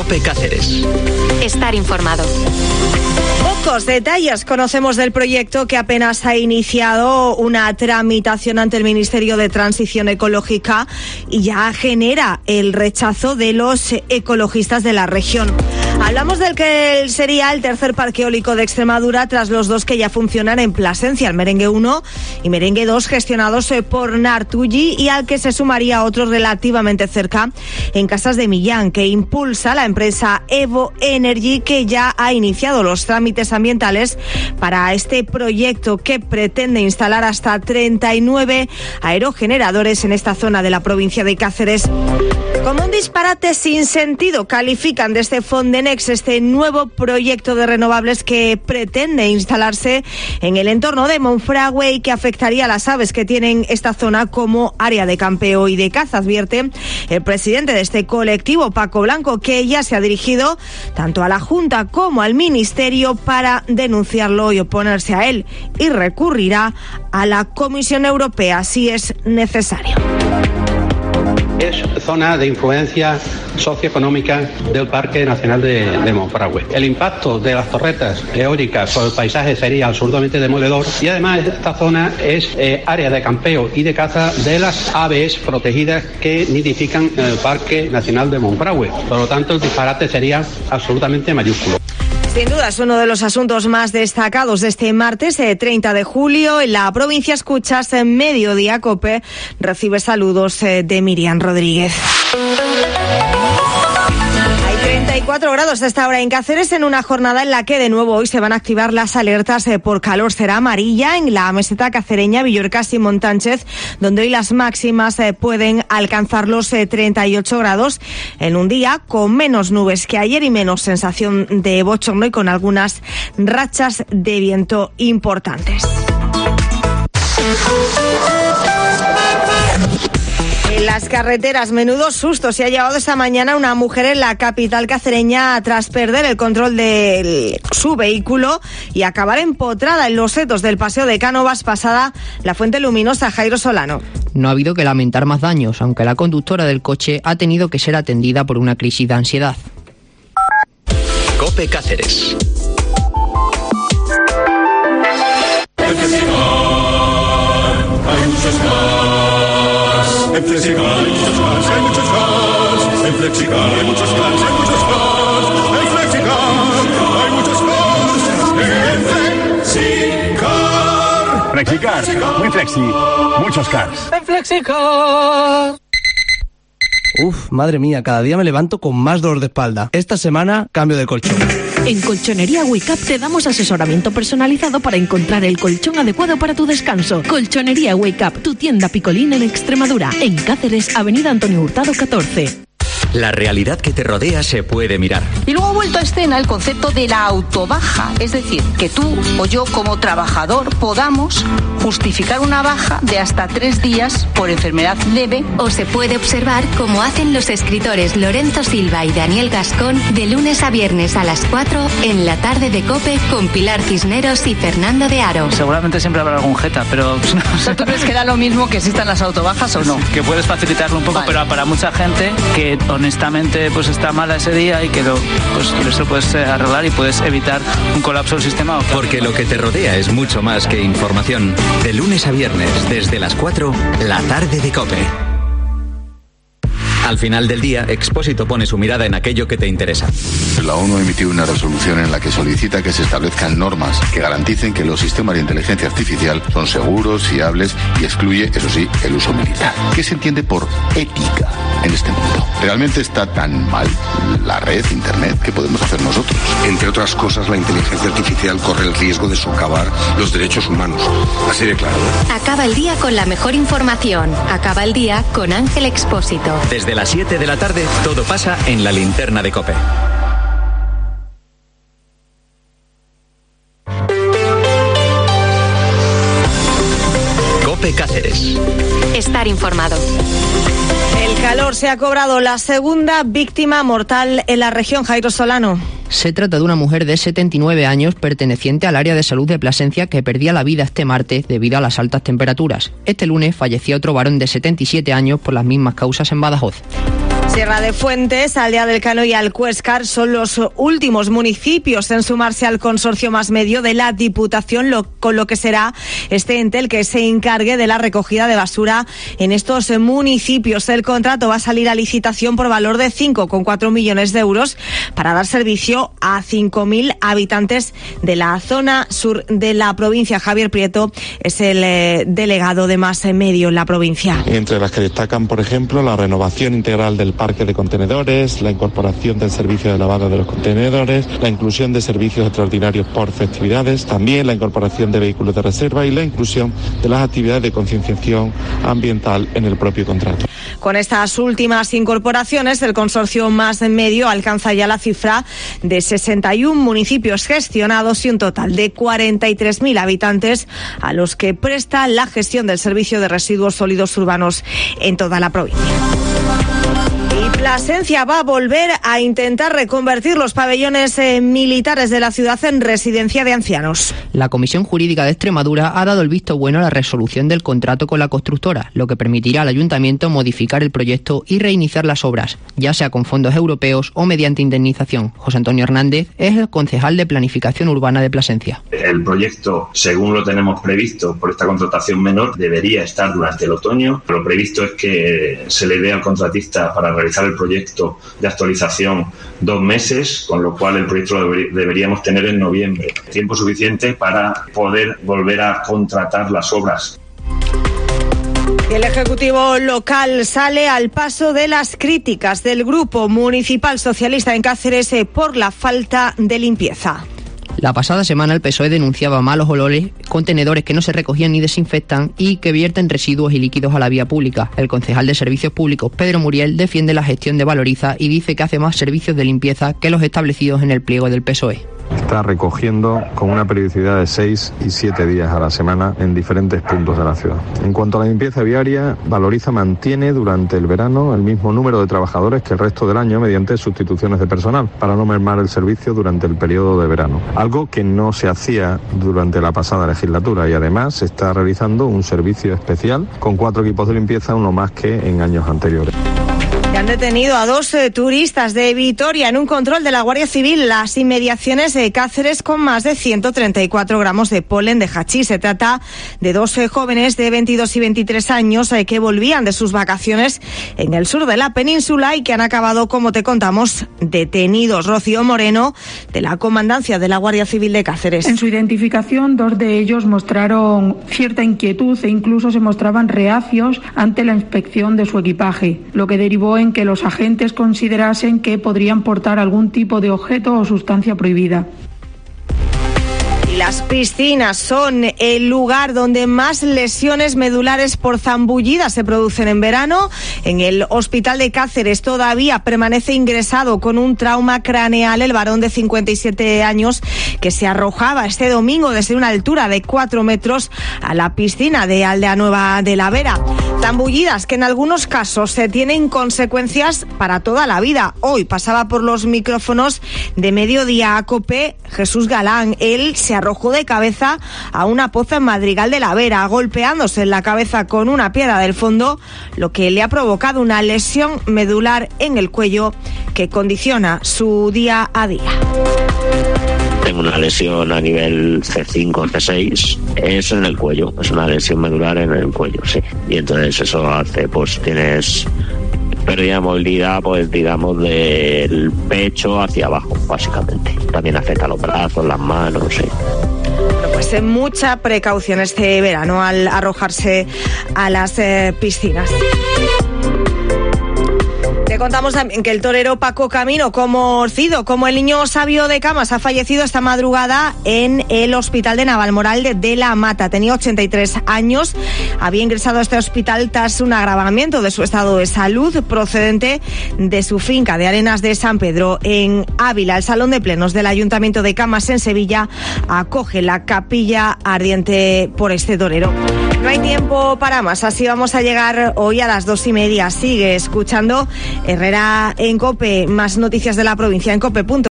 COPE Cáceres. Estar informado. Pocos detalles conocemos del proyecto que apenas ha iniciado una tramitación ante el Ministerio de Transición Ecológica y ya genera el rechazo de los ecologistas de la región. Hablamos del que sería el tercer parque eólico de Extremadura tras los dos que ya funcionan en Plasencia, el Merengue 1 y Merengue 2, gestionados por Nartuji, y al que se sumaría otro relativamente cerca en Casas de Millán, que impulsa la empresa Evo Energy, que ya ha iniciado los trámites ambientales para este proyecto que pretende instalar hasta 39 aerogeneradores en esta zona de la provincia de Cáceres. Como un disparate sin sentido califican desde Fondenex este nuevo proyecto de renovables que pretende instalarse en el entorno de Monfragüe y que afectaría a las aves que tienen esta zona como área de campeo y de caza, advierte el presidente de este colectivo, Paco Blanco, que ya se ha dirigido tanto a la Junta como al Ministerio para denunciarlo y oponerse a él, y recurrirá a la Comisión Europea si es necesario. Es zona de influencia socioeconómica del Parque Nacional de Monfragüe. El impacto de las torretas eólicas sobre el paisaje sería absolutamente demoledor, y además esta zona es área de campeo y de caza de las aves protegidas que nidifican en el Parque Nacional de Monfragüe. Por lo tanto, el disparate sería absolutamente mayúsculo. Sin duda es uno de los asuntos más destacados de este martes 30 de julio. En la provincia escuchas en Mediodía COPE. Recibe saludos de Miriam Rodríguez. Hay 34 grados a esta hora en Cáceres, en una jornada en la que de nuevo hoy se van a activar las alertas por calor. Será amarilla en la meseta cacereña, Villorcas y Montánchez, donde hoy las máximas pueden alcanzar los 38 grados en un día con menos nubes que ayer y menos sensación de bochorno y con algunas rachas de viento importantes. En las carreteras, menudo susto se ha llevado esta mañana una mujer en la capital cacereña tras perder el control de su vehículo y acabar empotrada en los setos del Paseo de Cánovas, pasada la Fuente Luminosa. Jairo Solano. No ha habido que lamentar más daños, aunque la conductora del coche ha tenido que ser atendida por una crisis de ansiedad. COPE Cáceres. En Flexicar hay muchos cars, hay muchos cars. En Flexicar hay muchos cars, hay muchos cars. En Flexicar hay muchos cars. En Flexicar. Flexicar, muy flexi, muchos cars. En Flexicar. Uf, madre mía, cada día me levanto con más dolor de espalda. Esta semana cambio de colchón. En Colchonería Wake Up te damos asesoramiento personalizado para encontrar el colchón adecuado para tu descanso. Colchonería Wake Up, tu tienda picolín en Extremadura. En Cáceres, Avenida Antonio Hurtado 14. La realidad que te rodea se puede mirar. Y luego ha vuelto a escena el concepto de la autobaja, es decir, que tú o yo como trabajador podamos justificar una baja de hasta 3 días por enfermedad leve. O se puede observar como hacen los escritores Lorenzo Silva y Daniel Gascón de lunes a viernes a las 4 en la tarde de COPE con Pilar Cisneros y Fernando de Aro. Seguramente siempre habrá algún jeta, pero... O sea, ¿tú crees que da lo mismo que existan las autobajas o no? Que puedes facilitarlo un poco, vale. Pero para mucha gente que honestamente pues está mala ese día y que eso puedes arreglar y puedes evitar un colapso del sistema. Porque lo que te rodea es mucho más que información. De lunes a viernes, desde las 4, la tarde de COPE. Al final del día, Expósito pone su mirada en aquello que te interesa. La ONU ha emitido una resolución en la que solicita que se establezcan normas que garanticen que los sistemas de inteligencia artificial son seguros, fiables y excluye, eso sí, el uso militar. ¿Qué se entiende por ética en este mundo? ¿Realmente está tan mal la red, Internet? ¿Qué podemos hacer nosotros? Entre otras cosas, la inteligencia artificial corre el riesgo de socavar los derechos humanos. Así de claro. Acaba el día con la mejor información. Acaba el día con Ángel Expósito. Desde las 7 de la tarde, todo pasa en la linterna de COPE. COPE Cáceres. Estar informado. El calor se ha cobrado la segunda víctima mortal en la región. Jairo Solano. Se trata de una mujer de 79 años perteneciente al área de salud de Plasencia que perdía la vida este martes debido a las altas temperaturas. Este lunes falleció otro varón de 77 años por las mismas causas en Badajoz. Sierra de Fuentes, Aldea del Cano y Alcuéscar son los últimos municipios en sumarse al consorcio Más Medio de la Diputación, con lo que será este ente el que se encargue de la recogida de basura en estos municipios. El contrato va a salir a licitación por valor de 5,4 millones de euros para dar servicio a 5.000 habitantes de la zona sur de la provincia. Javier Prieto es el delegado de Más Medio en la provincia. Entre las que destacan, por ejemplo, la renovación integral del parque de contenedores, la incorporación del servicio de lavado de los contenedores, la inclusión de servicios extraordinarios por festividades, también la incorporación de vehículos de reserva y la inclusión de las actividades de concienciación ambiental en el propio contrato. Con estas últimas incorporaciones, el consorcio Más Medio alcanza ya la cifra de 61 municipios gestionados y un total de 43.000 habitantes a los que presta la gestión del servicio de residuos sólidos urbanos en toda la provincia. Plasencia va a volver a intentar reconvertir los pabellones militares de la ciudad en residencia de ancianos. La Comisión Jurídica de Extremadura ha dado el visto bueno a la resolución del contrato con la constructora, lo que permitirá al Ayuntamiento modificar el proyecto y reiniciar las obras, ya sea con fondos europeos o mediante indemnización. José Antonio Hernández es el concejal de Planificación Urbana de Plasencia. El proyecto, según lo tenemos previsto por esta contratación menor, debería estar durante el otoño. Lo previsto es que se le dé al contratista para realizar el proyecto de actualización 2 meses, con lo cual el proyecto lo deberíamos tener en noviembre. Tiempo suficiente para poder volver a contratar las obras. El Ejecutivo local sale al paso de las críticas del Grupo Municipal Socialista en Cáceres por la falta de limpieza. La pasada semana el PSOE denunciaba malos olores, contenedores que no se recogían ni desinfectan y que vierten residuos y líquidos a la vía pública. El concejal de Servicios Públicos, Pedro Muriel, defiende la gestión de Valoriza y dice que hace más servicios de limpieza que los establecidos en el pliego del PSOE. Está recogiendo con una periodicidad de 6 y 7 días a la semana en diferentes puntos de la ciudad. En cuanto a la limpieza viaria, Valoriza mantiene durante el verano el mismo número de trabajadores que el resto del año mediante sustituciones de personal, para no mermar el servicio durante el periodo de verano. Algo que no se hacía durante la pasada legislatura, y además se está realizando un servicio especial con 4 equipos de limpieza, uno más que en años anteriores. Han detenido a 2 turistas de Vitoria en un control de la Guardia Civil en las inmediaciones de Cáceres con más de 134 gramos de polen de hachís. Se trata de 2 jóvenes de 22 y 23 años que volvían de sus vacaciones en el sur de la península y que han acabado, como te contamos, detenidos. Rocío Moreno, de la Comandancia de la Guardia Civil de Cáceres. En su identificación, 2 de ellos mostraron cierta inquietud e incluso se mostraban reacios ante la inspección de su equipaje, lo que derivó en que los agentes considerasen que podrían portar algún tipo de objeto o sustancia prohibida. Las piscinas son el lugar donde más lesiones medulares por zambullidas se producen en verano. En el hospital de Cáceres todavía permanece ingresado con un trauma craneal el varón de 57 años que se arrojaba este domingo desde una altura de 4 metros a la piscina de Aldea Nueva de la Vera. Zambullidas que en algunos casos se tienen consecuencias para toda la vida. Hoy pasaba por los micrófonos de Mediodía a COPE Jesús Galán. Él se arrojó de cabeza a una poza en Madrigal de la Vera, golpeándose en la cabeza con una piedra del fondo, lo que le ha provocado una lesión medular en el cuello que condiciona su día a día. Tengo una lesión a nivel C5, C6, es en el cuello, es una lesión medular en el cuello, sí. Y entonces eso hace, pues tienes pérdida de movilidad, pues digamos, del pecho hacia abajo, básicamente. También afecta a los brazos, las manos, sí. Pues mucha precaución este verano al arrojarse a las piscinas. Te contamos también que el torero Paco Camino, conocido como el niño sabio de Camas, ha fallecido esta madrugada en el hospital de Navalmoral de La Mata. Tenía 83 años, había ingresado a este hospital tras un agravamiento de su estado de salud procedente de su finca de Arenas de San Pedro en Ávila. El Salón de Plenos del Ayuntamiento de Camas en Sevilla acoge la capilla ardiente por este torero. No hay tiempo para más, así vamos a llegar hoy a las 2:30. Sigue escuchando Herrera en COPE, más noticias de la provincia en cope.es.